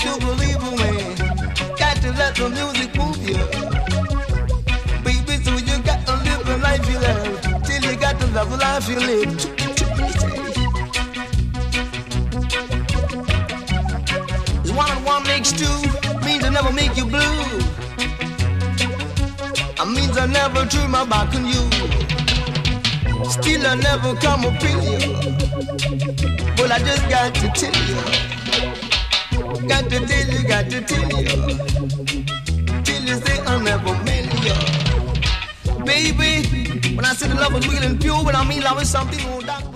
to believe a man. Got to let the music move you. Baby, so you got to live the life you love. Till you got to love the life you live. One and one makes two, means I never make you blue. I means I never turn my back on you. Still I never come up in you. But I just got to tell you. Got to tell you, got to tell you. Till you say I'll never marry you. Baby, when I say the love is real and pure, but I mean love is something more dark.